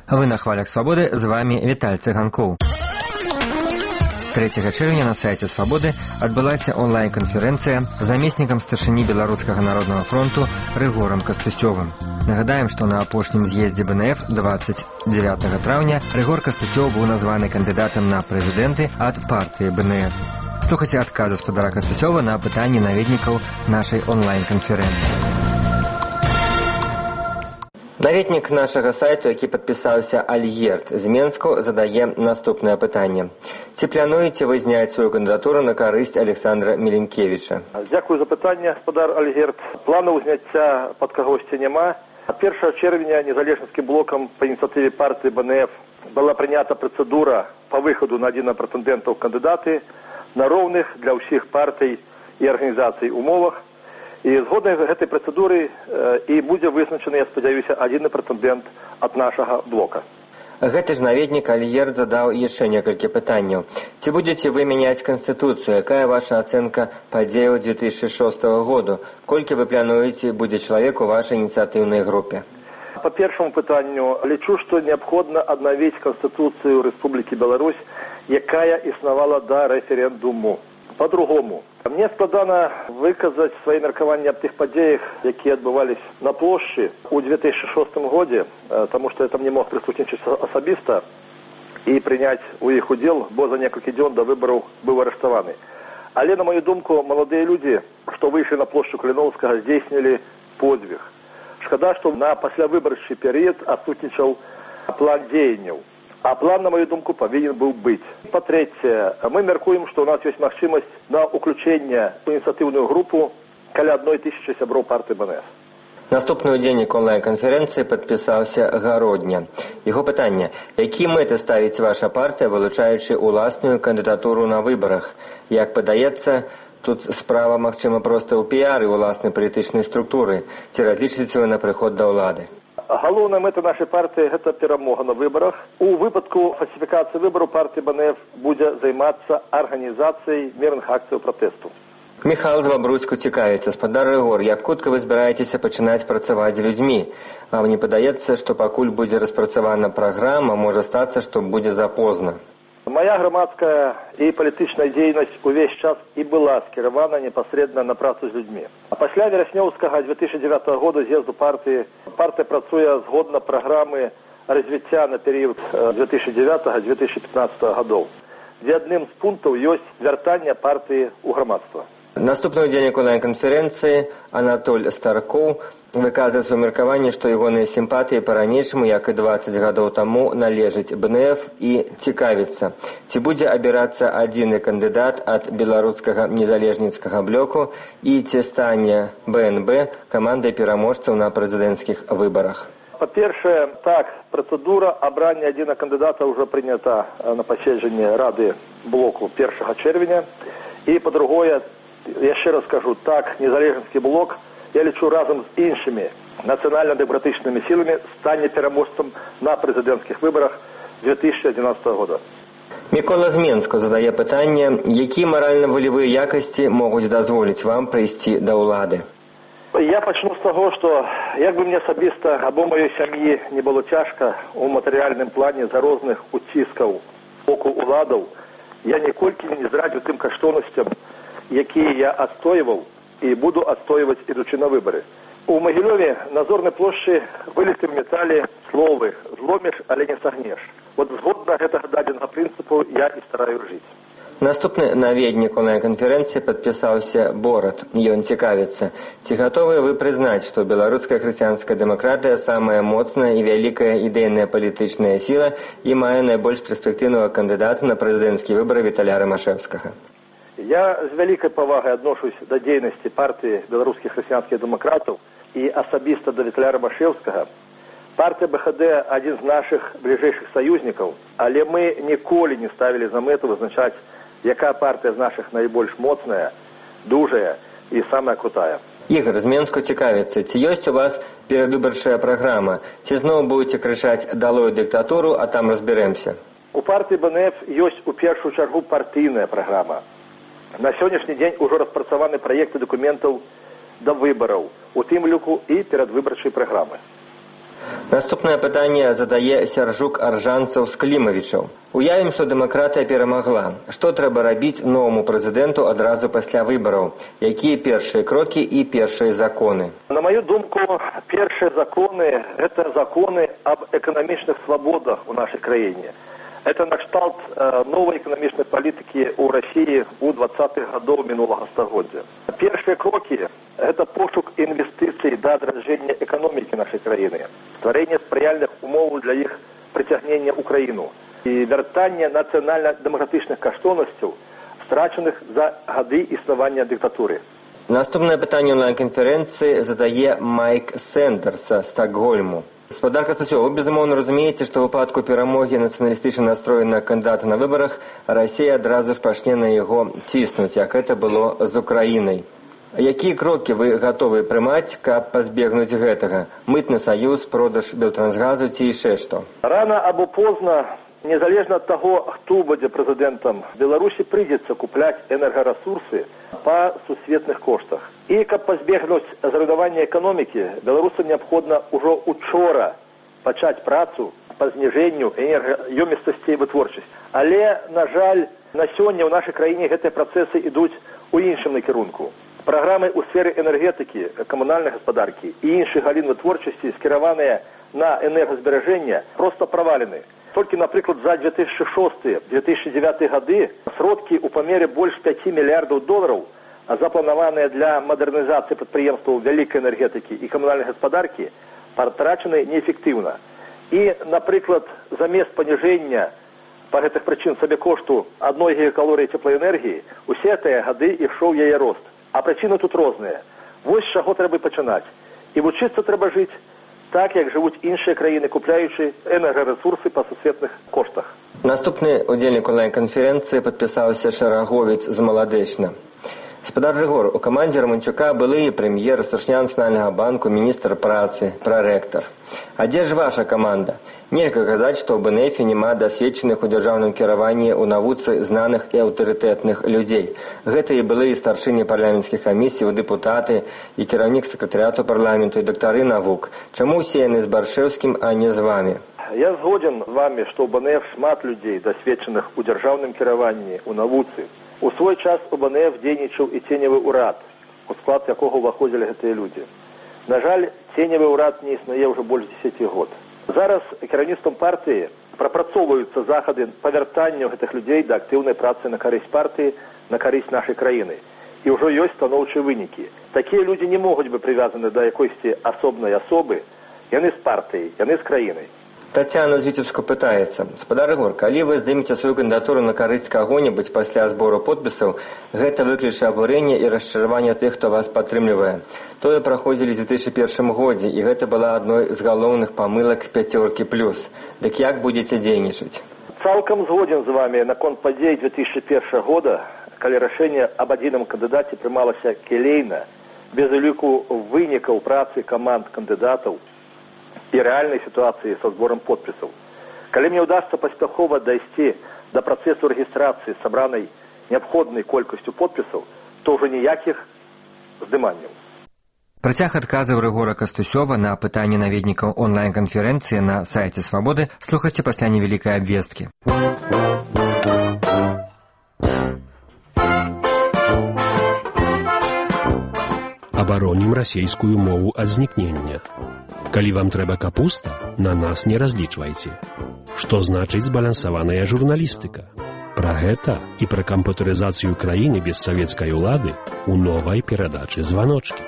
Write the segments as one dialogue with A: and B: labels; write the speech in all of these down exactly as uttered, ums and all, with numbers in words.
A: Вы на хвалях свабоды, з вами Віталь Цыганкоў. трэцяга чэрвеня на сайце Свабоды адбылася онлайн-канферэнцыя з намеснікам старшыні Беларускага народнага фронту Рыгорам Кастусёвым. Нагадаем, што на апошнім з'ездзе бэ эн эф двадцать девятого траўня Рыгор Кастусёў быў названы кандыдатам на прэзідэнты ад партыі бэ эн эф. Слухайце адказ гаспадара Кастусёва на пытанні наведнікаў нашай онлайн-канферэнцыі. Наведнік нашага сайту, які падпісаўся Альгерт з Менску, задае наступнае пытанне. Ці плануеце вы зняць сваю кандыдатуру на карысць Александра Міленкевіча?
B: Дзякую за пытанне, гаспадар Альгерт. Планаў зняцця пад кагосьці няма. першага чэрвеня незалежніцкім блокам па ініцыятыве партыі бэ эн эф была прынята працэдура па выхаду на адзін прэтэндэнта ў кандыдаты на роўных для ўсіх партый і арганізацый умовах. І згодна з гэтай працэдуры і будзе вызначаны, я спадзяюся, адзін прэтэндэнт ад нашага блока.
A: Гэты ж наведнік Альгерт задаў яшчэ некалькі пытанняў. Ці будзеце вы мяняць канстытуцыю? Якая ваша ацэнка падзеяў две тысячи шостого году? Колькі вы плануеце будзе чалавек у вашай ініцыятыўнай групе?
B: По першаму пытанню, лічу, што неабходна аднавіць Канстытуцыю Рэспублікі Беларусь, якая існавала да рэферэндуму. По-другому, мне складана выказаць свае меркаванні аб тых падзеях, якія адбывались на плошчы ў две тысячи шостым годзе, таму што я там не мог прысутнічаць асабіста і прыняць у іх удзел, бо за некалькі дзён да выбараў быў арыштаваны. Але, на мою думку, маладыя людзі, што выйшлі на плошчу Каліноўскага, здзейснілі подзвіг. Шкада, што на паслявыбарчы перыяд адсутнічаў план дзеянняў. А план, на мою думку, павінен быў быць. Па-трэцяе, мы мяркуем, што ў нас ёсць магчымасць на ўключэнне ў ініцыятыўную групу каля адной тысячы сяброў партыі бэ эн эф.
A: Наступны ўдзельнік онлайн-канферэнцыі падпісаўся Гародня. Яго пытанне: якія мэты ставіць ваша партыя, вылучаючы уласную кандыдатуру на выбарах? Як падаецца, тут справа, магчыма, проста ў піяры уласнай палітычнай структуры. Ці разлічыце вы на прыход да ўлады?
B: Галоўная мэта нашай партыі – гэта перамога на выбарах. У выпадку фальсіфікацыі выбараў партыя бэ эн эф будзе займацца арганізацыяй мірных акцыяў пратэсту.
A: Міхал з Бабруцьку цікавіцца: гаспадар Рыгор, як хутка вы збіраецеся пачынаць працаваць з людзьмі? Вам не падаецца, што пакуль будзе распрацавана праграма, можа стацца, што будзе запозна?
B: Моя грамадская і палітычная дзейнасць увесь час і была скіравана непасрэдна на працу з людзьмі. А пасля вераснёўскага две тысячи девятого года з'езду партыі партыя працуе згодна праграмы развіцця на перыяд две тысячи девятого - две тысячи пятнадцатого гадоў, дзе адным з пунктаў ёсць вяртанне партыі ў грамадства.
A: Наступны ўдзельнік онлайн-канферэнцыі Анатоль Старкоў выказвае сваё меркаванне, што ягоныя сімпатыі па-ранейшаму, як і дваццаць гадоў таму, належаць бэ эн эф і цікавіцца, ці будзе абірацца адзіны кандыдат ад беларускага незалежніцкага блоку і ці стане бэ эн бэ камандай пераможцаў на прэзідэнцкіх выбарах.
B: Па-першае, так, працэдура абрання адзіна кандыдата ўжо прынята на паседжанні Рады блоку першага чэрвеня. І, па-другое, яшчэ раз скажу, так, незалежніцкі блок, я лічу, разам з іншымі нацыянальна-дэмакратычнымі сіламі стане пераможцам на прэзідэнцкіх выбарах две тысячи одиннадцатого года.
A: Мікола з Менску задае пытанне: якія маральна-волевыя якасці могуць дазволіць вам прыйсці да ўлады?
B: Я пачну з таго, што як бы мне асабіста або маёй сям'і не было цяжка у матэрыяльным плане за розных уціскаў боку ўладаў, я ніколькі не зрадзіў тым каштоўнасцям, якія я адстойваў і буду адстойваць, ідучы на выбары. У Магілёве на Зорнай плошчы вылітым метале словы: зломіш, але не сагнеш. Вот згодна гэтага дадзенага прынцыпу я і стараюсь жыць.
A: Наступны наведнік онлайн-канферэнцыі падпісаўся Борат. Ён цікавіцца: ці гатовыя вы прызнаць, што беларуская хрысціянская дэмакратыя самая моцная і вялікая ідэйная палітычная сіла і мае найбольш перспектыўнага кандыдата на прэзідэнцкія выбары Віталя Рымашэўскага?
B: Я з вялікай павагай адношусь да дзейнасці партыі беларускіх хрысціянскіх дэмакратаў і асабіста да Віталя Рымашэўскага. Партыя бэ ха дэ – адзін з нашых бліжэйшых саюзнікаў, але мы ніколі не ставілі за мэту вызначаць, якая партыя з нашых найбольш моцная, дужая і самая крутая.
A: Ігор з Менску цікавіцца: ці ёсць у вас перадвыбарчая праграма? Ці зноў будзеце крычаць «далой дыктатуру», а там разбярэмся?
B: У партыі бэ эн эф ёсць у першую чаргу партыйная праграма. На сённяшні дзень ужо распрацаваны праекты дакументаў да выбараў, у тым ліку і перадвыбарчай праграмы.
A: Наступнае пытанне задае Сяржук Аржанцаў з Клімавічаў. Уявім, што дэмакратыя перамагла. Што трэба рабіць новаму прэзідэнту адразу пасля выбараў? Якія першыя крокі і першыя законы?
B: На мою думку, першыя законы – это законы об эканамічных свабодах у нашай краіне. Это накшталт э, новой экономичной политики у России у двадцатых годов минулого стагоддзя. Первые кроки – это пошук инвестиций до отражения экономики нашей краины, створение сприяльных умов для их притягнения в Украину и вертание национально-демократичных каштоўнасцяў, страченных за годы існавання диктатуры.
A: Наступное пытанне онлайн-конференции задае Майк Сендерс з Стокгольму. Гаспадар Кастасёў, вы, безумоўна, разумееце, што ў выпадку перамогі нацыяналістычна настроенага кандыдата на выбарах Расія адразу ж пачне на яго ціснуць, як гэта было з Украінай. Якія крокі вы гатовы прымаць, каб пазбегнуць гэтага? Мытны саюз, продаж Белтрансгазу ці яшчэ што?
B: Рано або поздно, незалежна ад таго, хто будзе прэзідэнтам, Беларусі прыйдзецца купляць энергарэсурсы па сусветных коштах. І каб пазбегнуць зруйнавання эканомікі, беларусам неабходна ўжо учора пачаць працу па зніжэнню энергаёмістасці вытворчасці. Але, на жаль, на сёння ў нашай краіне гэтыя працэсы ідуць у іншым накірунку. Праграмы ў сферы энергетыкі, камунальнай гаспадаркі і іншых галін вытворчасці, скіраваныя на энергазберажэнне, проста правалены. Толькі, напрыклад, за две тысячи шосты — две тысячи девятый гады сродкі ў памере больш пяці мільярдаў долараў, запланаваныя для мадэрнізацыі прадпрыемстваў вялікай энергетыкі і камунальнай гаспадаркі, патрачаны неэфектыўна. І, напрыклад, замест паніжэння па гэтых прычын сабекошту адной гігакалорыі цеплаэнергіі, усе тыя гады ішоў яе рост. А прычыны тут розныя. Вось з чаго трэба пачынаць. І вучыцца трэба жыць так, як жывуць іншыя краіны, купляючы энергарэсурсы па сусветных коштах.
A: Наступны удзельнік онлайн-канферэнцыі падпісаўся Шараговец з Маладэчна. Гаспадар Рыгор, у камандзе Романчука былы прэм'ер Старшыня Нацыянальнага банку, міністр працы, прарэктар. А дзе ж ваша каманда? Нельга казаць, што ў бэ эн эфе няма дасведчаных у дзяржаўным кіраванні ў навуцы знаных і аўтарытэтных людзей. Гэта і былыя старшыні парламенцкіх камісій, дэпутаты, і кіраўнік сакратарыяту парламенту, і дактары навук. Чаму ўсе яны з Баршэўскім, а не з вамі?
B: Я згоден з вами, што ў бэ эн эф шмат людзей, дасведчаных у дзяржаўным кіраванні, у навуцы. У свой час у бэ эн эф дзейнічаў і ценевы ўрад, у склад якога ўваходзілі гэтыя людзі. На жаль, ценевы ўрад не існуе ўжо больш дзесяці год. Зараз кіраўніцтвам партыі прапрацоўваюцца захады па вяртанню гэтых людзей да актыўнай працы на карысць партыі, на карысць нашай краіны. І ўжо ёсць станоўчыя вынікі. Такія людзі не могуць быць прывязаны да якойсьці асобнай асобы. Яны з партыяй, яны з краінай.
A: Тацяна з Віцебску пытаецца. Гаспадар Рыгор, калі вы здымеце сваю кандыдатуру на карысць каго-небудзь пасля збору подпісаў, гэта выкліча абурэнне і расчараванне тых, хто вас падтрымлівае. Тое праходзілі ў две тысячи першым годзе, і гэта была адной з галоўных памылак пяцёркі плюс. Дык як будзеце дзейнічаць?
B: Цалкам згоден з вами наконт падзей две тысячи першага года, калі рашэнне аб адзіным кандыдаце прымалася келейна, без уліку вынікаў працы каманд кандыдатаў і рэальнай сітуацыі са зборам подпісаў. Калі мне ўдасца паспяхова дайсці да працэсу рэгістрацыі сабранай неабходнай колькасцю подпісаў, то ўжо ніякіх здыманняў.
A: Працяг адказаў Рыгора Кастусёва на пытанні наведнікаў онлайн-канферэнцыі на сайце Свабоды слухайце пасля невялікай абвесткі.
C: Абаронім расейскую мову ад знікнення. Калі вам трэба капуста, на нас не разлічвайце. Што значыць збалансаваная журналістыка? Пра гэта і пра камп'ютарызацыю краіны без савецкай улады у новай перадачы «Званочкі».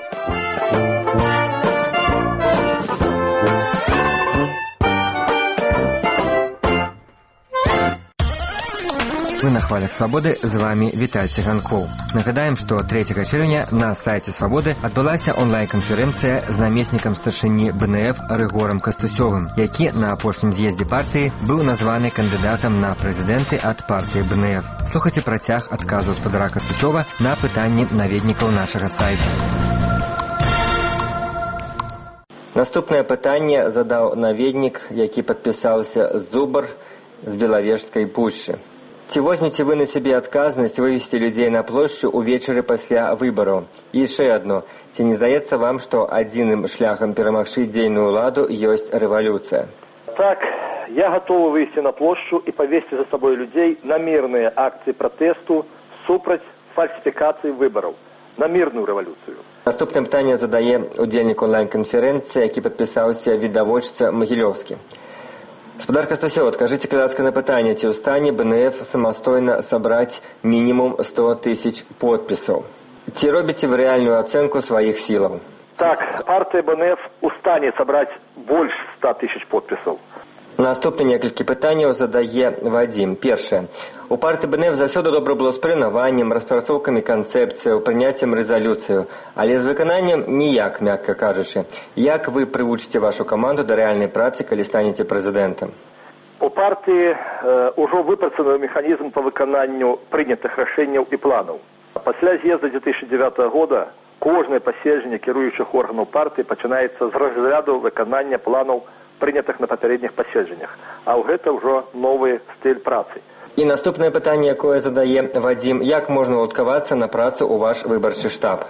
A: Вы на хвалях Свабоды, з вами Віталь Циганкоў. Нагадаем, што трэцяга чэрвеня на сайце Свабоды адбылася онлайн-канферэнцыя з намеснікам старшыні бэ эн эф Рыгорам Кастусёвым, які на апошнім з'ездзе партыі быў названы кандыдатам на прэзідэнты ад партыі бэ эн эф. Слухайце працяг адказу гаспадара Кастусёва на пытанні наведнікаў нашага сайта. Наступнае пытанне задаў наведнік, які падпісаўся Зубар з Белавежскай пушчы. Ці возьмеце вы на сябе адказнасць вывесці людзей на плошчу ўвечары пасля выбараў? І яшчэ адно. Ці не здаецца вам, што адзіным шляхам перамагчы дзейную ўладу ёсць рэвалюцыя?
B: Так, я готовы выйти на площадь и повести за собой людей на мирные акции протесту супраць фальсификации выборов, на мирную революцию.
A: Наступне питання задає удзельнік онлайн-конференції, який підписався відавочця Могилевский. Господар Костасёв, откажите кляцкое на питание, ці ў стане БНФ самостойно собрать минимум сто тысяч подписов. Ці робите вы реальную оценку своих сил?
B: Так, партия БНФ у стане собрать больше ста тысяч подписов.
A: Наступне некалькі пытанняў задае Вадим. Першае. У партыі БНФ заўсёды добра было з планаваннем, распрацоўкамі канцэпцыяў, прыняццем рэзалюцыяў, але з выкананнем ніяк, мякка кажучы. Як вы прывучыце вашу каманду да рэальнай працы, калі станеце прэзідэнтам?
B: У партыі э, ўжо выпрацаваны механізм па выкананню прынятых рашэнняў і планаў. Пасля з'езда две тысячи девятого года кожнае паседжанне кіруючых органаў партыі пачынаецца з разгляду выканання планаў прынятых на папярэдніх паседжаннях, а ў гэта ўжо новы стыль працы.
A: І наступнае пытанне, якое задае Вадим, як можна уладкавацца на працу ў ваш выбарчы штаб?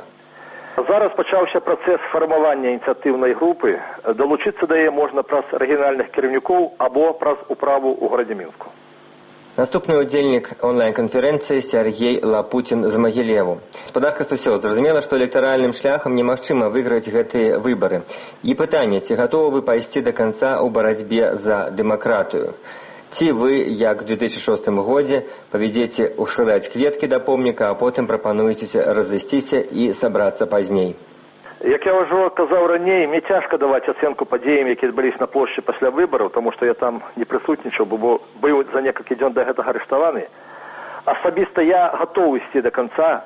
B: Зараз пачаўся працэс фармавання ініцыятыўнай групы. Далучыцца да яе можна праз рэгіянальных кіраўнікоў або праз управу ў горадзе Мінску.
A: Наступны удзельнік онлайн-канферэнцыі Сергей Лапутін з Магілеву. Господар Костасёв, зразумела, што электаральным шляхам немагчыма выйграць гэтыя выбары. І пытанне, ці гатовы вы пайсці да канца ў барацьбе за дэмакратыю? Ці вы, як у две тысячи шостым годзе, павядзеце ўшылаць кветкі да помніка, а потым прапануецеся разысціся і сабрацца пазней?
B: Як я ўжо казаў раней, мне цяжка даваць ацэнку падзеям, якія адбыліся на плошчы пасля выбараў, таму што я там не прысутнічаў, бо быў за некалькі дзён да гэтага арыштаваны. Асабіста я гатовы ісці да канца,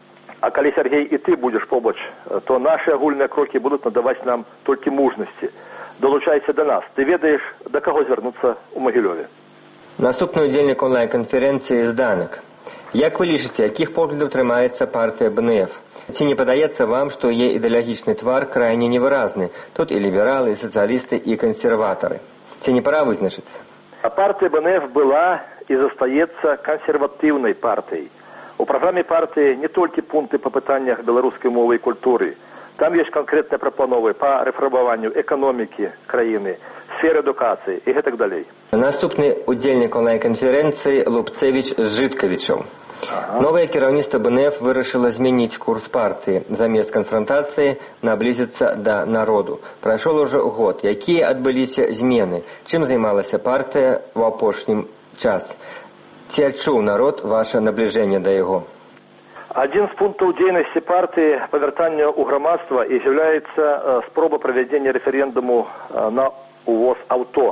B: а калі, Сергей, і ты будзеш побач, то нашы агульныя крокі будуць надаваць нам толькі мужнасці. Долучайся да нас. Ты ведаеш, да каго звярнуцца ў Магілёве.
A: Наступны удзельнік онлайн-канферэнцыі Зданак. Як вы лічыце, якіх поглядаў трымаецца партыя БНФ? Ці не падаецца вам, што яе ідэалагічны твар крайне невыразны? Тут і лібералы, і сацыялісты, і кансерватары. Ці не пора вызначыцца?
B: А партия БНФ была и застаецца консервативной партией. У праграме партии не только пункты по пытаннях белорусской мовы и культуры. Там есть конкретные прапановы по рэфармаванню экономики краины, сферы адукацыі и так далее.
A: Наступны удзельнік онлайн-канферэнцыі Лупцевич з Жыткавічаў. Ага. Новае кіраўніцтва БНФ вырашыла змяніць курс партыі. Замест канфронтацыі наблізіцца да народу. Прайшоў ужо год. Якія адбыліся змены? Чым займалася партыя ў апошнім час? Ці адчуў народ ваше набліжэнне да яго?
B: Один з пунктаў дзейнасці партыі па вяртанню ў грамадства і з'яўляецца спроба правядзення рэферэндуму на увоз аўто.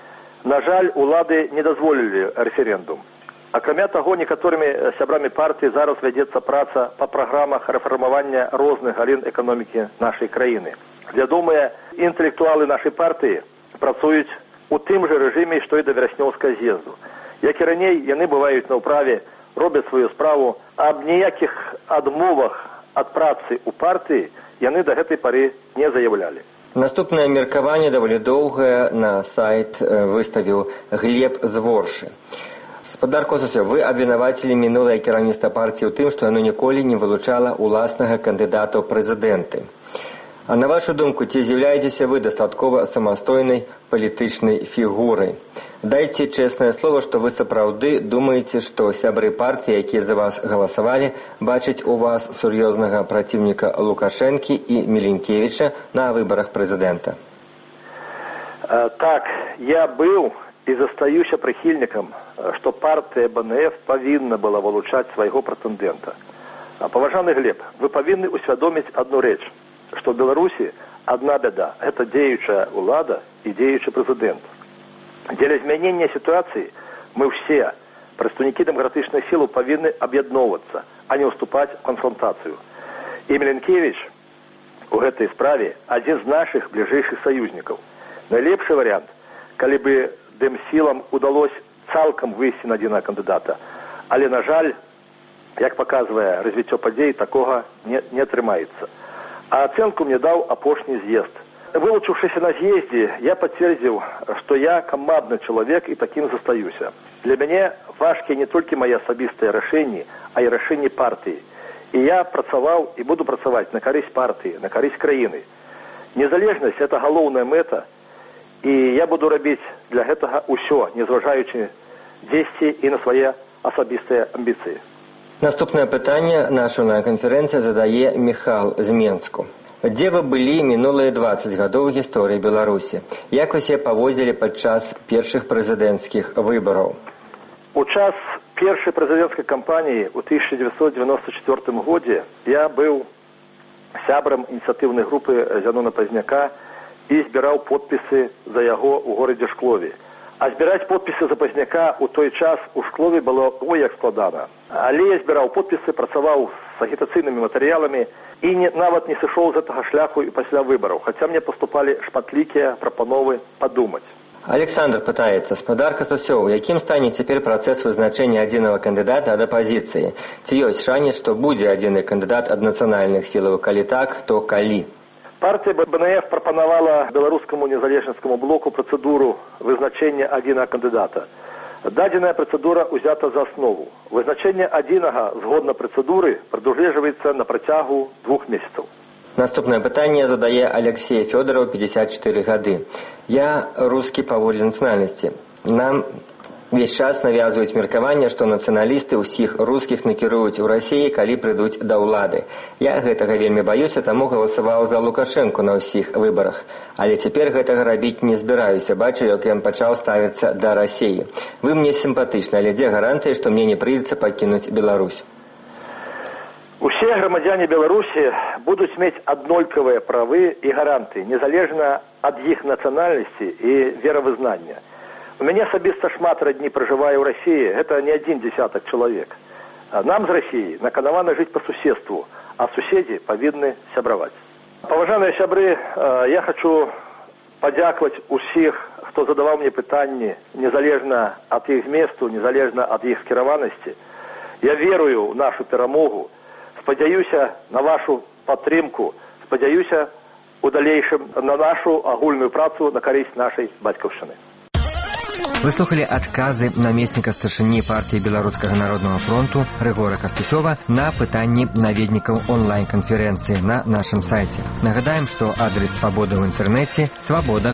B: На жаль, улады не дазволілі рэферэндум. Акрамя таго, некаторымі сябрамі партыі зараз вядзецца праца па праграмах рэфармавання розных галін эканомікі нашай краіны. Вядомыя інтэлектуалы нашай партыі працуюць у тым жа рэжыме, што і да вераснёўскага з'езду. Як і раней, яны бываюць на ўправе, робяць сваю справу, а аб ніякіх адмовах ад працы ў партыі яны да гэтай пары не заяўлялі.
A: Наступнае меркаванне даволі доўгае на сайт выставіў Глеб Зворшы. Господар Костасёв, вы абвінавацілі мінулае кіраўніцтва партыі ў тым, што яно ніколі не вылучала ўласнага кандыдата ў прэзідэнты. А на вашу думку, ці з'яўляецеся вы дастаткова самастойнай палітычнай фігурай? Дайце чэснае слово, што вы сапраўды думаеце, што сябры партыі, якія за вас галасавалі, бачаць у вас сур'ёзнага праціўніка Лукашэнкі і Міленкевіча на выбарах прэзідэнта?
B: Так, я быў і застаюся прыхільнікам, што партыя БНФ павінна была вылучаць свайго прэтэндэнта. Паважаны Глеб, вы павінны усвядоміць адну рэч, што ў Беларусі адна бяда – гэта дзеючая ўлада і дзеючы прэзідэнт. Дзеля змянення сітуацыі мы ўсе, прадстаўнікі дэмакратычнай сілы, павінны аб'ядноўвацца, а не ўступаць у канфронтацыю. І Міленкевіч у гэтай справе адзін з нашых бліжэйшых саюзнікаў. Найлепшы варыянт, калі бы дэмсілам удалось цалкам выйсці на адзінага кандыдата. Але, на жаль, як паказвае развіццё падзей, такога не, не атрымаецца. А ацэнку мне даў апошні з'езд. Вылучившись на съезде, я подтвердил, что я командный человек и таким застаюсь. Для меня важкие не только мои особистые решения, а и решения партии. И я працавал и буду працавать на користь партии, на користь краины. Незалежность – это головная мета, и я буду робить для этого усё, незважаючи действия и на свои особистые амбиции.
A: Наступное питание наша онлайн-конференция задае Михал з Менску. Дзе вы былі мінулыя двадцать гадоў гісторыі Беларусі? Як вы себе паводзілі падчас першых прэзідэнцкіх выбараў?
B: У час першай прэзідэнцкай кампаніі ў тысяча девятьсот девяносто четвёртым годзе я быў сябрам ініцыятыўнай групы Зянона Пазняка і збіраў подпісы за яго ў горадзе Шклове. А збіраць подпісы за Пазняка ў той час у Шклове было ой як складана. Але я збіраў подпісы, працаваў з агітацыйнымі матэрыяламі і не, нават не сышоў з гэтага шляху і пасля выбараў, хаця мне паступалі шматлікія прапановы падумаць.
A: Александр пытаецца, спадар Кастусёў, якім стане цяпер працэс вызначэння адзінага кандыдата ад апазіцыі? Ці ёсць шанец, што будзе адзіны кандыдат ад нацыянальных сілаў? Калі так, то калі?
B: Партия БНФ пропоновала белорусскому незалежніцкаму блоку процедуру вызначения одного кандидата. Даденная процедура взята за основу. Вызначение одного згодно процедуры продолжается на протягу двух месяцев.
A: Наступное питание задае Алексей Федоров, пятьдесят четыре гады. Я русский по воле национальности. Нам весь час навязывают меркаванне, што нацыяналісты ўсіх рускіх накіруюць у Расіі, калі прыйдуць да ўлады. Я гэтага вельмі баюся, таму галасаваў за Лукашэнку на ўсіх выбарах. Але цяпер гэтага рабіць не збіраюся. Бачу, як ён пачаў ставіцца да Расіі. Вы мне сімпатычны, але дзе гарантыі, што мне не прыйдецца пакінуць Беларусь?
B: Усе грамадзяне Беларусі будуць мець аднолькавыя правы і гаранты, незалежна ад іх нацыянальнасці і веравызнання. У меня особисто шмат родни проживая в России, это не один десяток человек. Нам с Россией наканавана жить по суседству, а суседи повинны сябровать. Поважанные сябры, я хочу подяковать усіх, кто задавал мне питання, незалежно от их месту, незалежно от их скіраваності. Я верую в нашу перемогу, спадзяюся на вашу падтрымку, спадзяюся у далейшым на нашу агульную працу на карысць нашай бацькаўшчыны.
A: Вы слухали адказы намесніка старшыні партыі Беларускага народнага фронту Рыгора Кастусёва на пытанні наведнікаў онлайн-канферэнцыі на нашым сайце. Нагадаем, што адрес свабоды ў інтэрнэце свабода